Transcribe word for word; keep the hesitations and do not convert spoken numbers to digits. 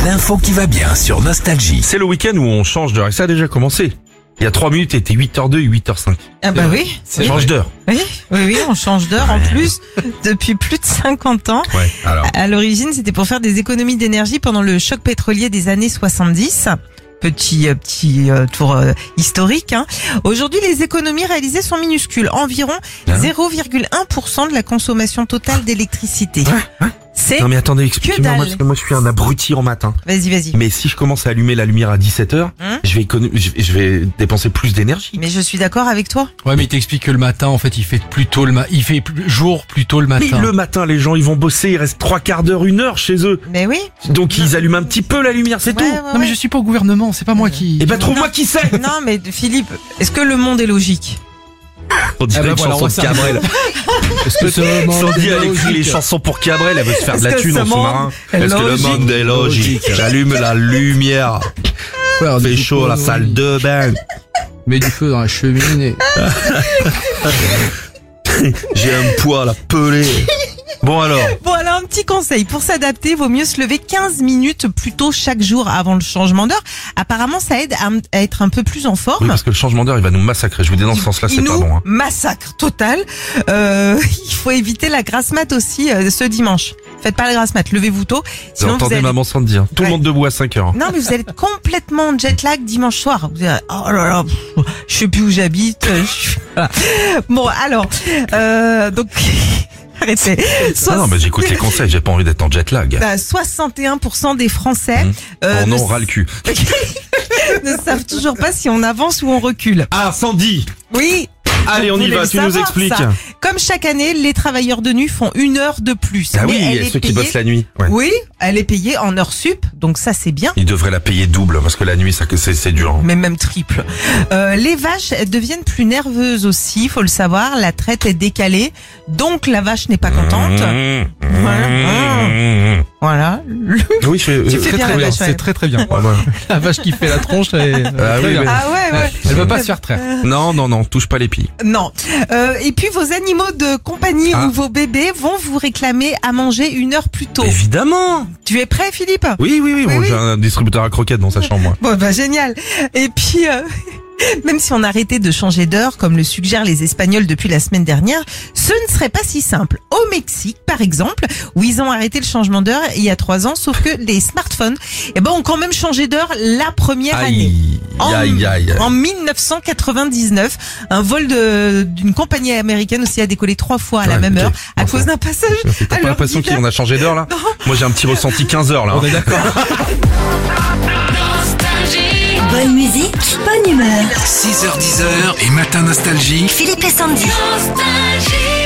L'info qui va bien sur Nostalgie. C'est le week-end où on change d'heure et ça a déjà commencé. Il y a trois minutes, il était huit heures deux et huit heures cinq. Ah bah oui. Ça change d'heure. Oui, oui, oui, on change d'heure en plus depuis plus de cinquante ans. Ouais, alors. À l'origine, c'était pour faire des économies d'énergie pendant le choc pétrolier des années soixante-dix. Petit euh, petit euh, tour euh, historique. Hein. Aujourd'hui, les économies réalisées sont minuscules, environ Hein zéro virgule un pour cent de la consommation totale d'électricité. C'est Non mais attendez, expliquez-moi dalle. moi, parce que moi je suis un abruti en matin. Vas-y, vas-y. Mais si je commence à allumer la lumière à dix-sept heures, Hum je vais économ- je vais- je vais dépenser plus d'énergie. Mais je suis d'accord avec toi. Ouais, mais il t'explique que le matin, en fait, il fait plus tôt le ma- il fait plus- jour plus tôt le Mais matin. le matin, les gens ils vont bosser, il reste trois quarts d'heure, une heure chez eux. Mais oui. Donc ils allument un petit peu la lumière, c'est Ouais, tout. ouais, Non, mais ouais. je suis pas au gouvernement, c'est pas moi qui. Et ben trouve-moi qui c'est. Non, mais Philippe, est-ce que le monde est logique? On dirait Ah bah une voilà, chanson on de va Cabrel. Est-ce que ce monde Sandy, est elle écrit les logique chansons pour Cabrel, elle veut se faire de Est-ce la que thune ce en monde sous-marin. est Est-ce que le logique monde est logique? J'allume la lumière. Faire Fait du chaud feu, la salle de bain. Mets du feu dans la cheminée. J'ai un poil à peler. Bon alors. Bon, alors un petit conseil, pour s'adapter, vaut mieux se lever quinze minutes plus tôt chaque jour avant le changement d'heure. Apparemment, ça aide à, à être un peu plus en Oui, forme. parce que le changement d'heure, il va nous massacrer. Je vous dis dans ce sens-là, Il c'est pas nous bon. Hein. massacre total. Euh, il faut éviter la grasse mat aussi euh, ce dimanche. Faites pas la grasse mat, levez-vous tôt. Vous Sinon, vous entendez allez... maman sans dire. Tout Ouais. le monde debout à cinq heures. Non, mais vous allez être complètement en jet lag dimanche soir. Vous allez... Oh là là, pff, je sais plus où j'habite. euh, je- voilà. Bon, alors, euh, donc... Arrêtez. Ah non, mais j'écoute les conseils, j'ai pas envie d'être en jet lag. Bah, soixante et un pour cent des Français Mmh. euh, Oh ne, non, ras le cul. ne savent toujours pas si on avance ou on recule. Ah, Sandy. Oui. Allez, on Vous y voulez va, le tu nous savoir, expliques. ça. Comme chaque année, les travailleurs de nuit font une heure de plus. Ah Mais oui, elle il y a est ceux qui payée- bossent la nuit. Ouais. Oui, elle est payée en heure sup, donc ça c'est bien. Ils devraient la payer double, parce que la nuit, ça, c'est, c'est dur. Mais même triple. Euh, les vaches elles deviennent plus nerveuses aussi, faut le savoir. La traite est décalée, donc la vache n'est pas contente. Mmh. Voilà. Mmh. Voilà. Oui, je fais, Tu euh, fais Très bien très la bien, vache, ouais. c'est très très bien. ah bah. La vache qui fait la tronche, elle, Ah oui, oui. Ah ouais, ouais. elle veut pas se faire traire. Non, non, non, touche pas les pilles. Non. Euh, et puis vos animaux de compagnie Ah. ou vos bébés vont vous réclamer à manger une heure plus tôt. Évidemment. Tu es prêt, Philippe? Oui, oui, oui, Oui, bon, oui. j'ai un distributeur à croquettes dans sa chambre, moi. Bon, bah génial. Et puis, euh, même si on a arrêté de changer d'heure, comme le suggèrent les Espagnols depuis la semaine dernière, ce ne serait pas si simple. Au Mexique, par exemple, où ils ont arrêté le changement d'heure il y a trois ans, sauf que les smartphones, eh ben, ont quand même changé d'heure la première année. Aïe, aïe, aïe. En mille neuf cent quatre-vingt-dix-neuf, un vol de, d'une compagnie américaine aussi a décollé trois fois à la Ouais, même ok. heure à Enfin. cause d'un passage. T'as à pas l'heure l'impression d'hiver. qu'on a changé d'heure, là? Moi, j'ai un petit ressenti quinze heures, là. On est d'accord. Bonne musique, bonne humeur. six heures dix et Matin Nostalgie. Philippe et Sandy. Nostalgie.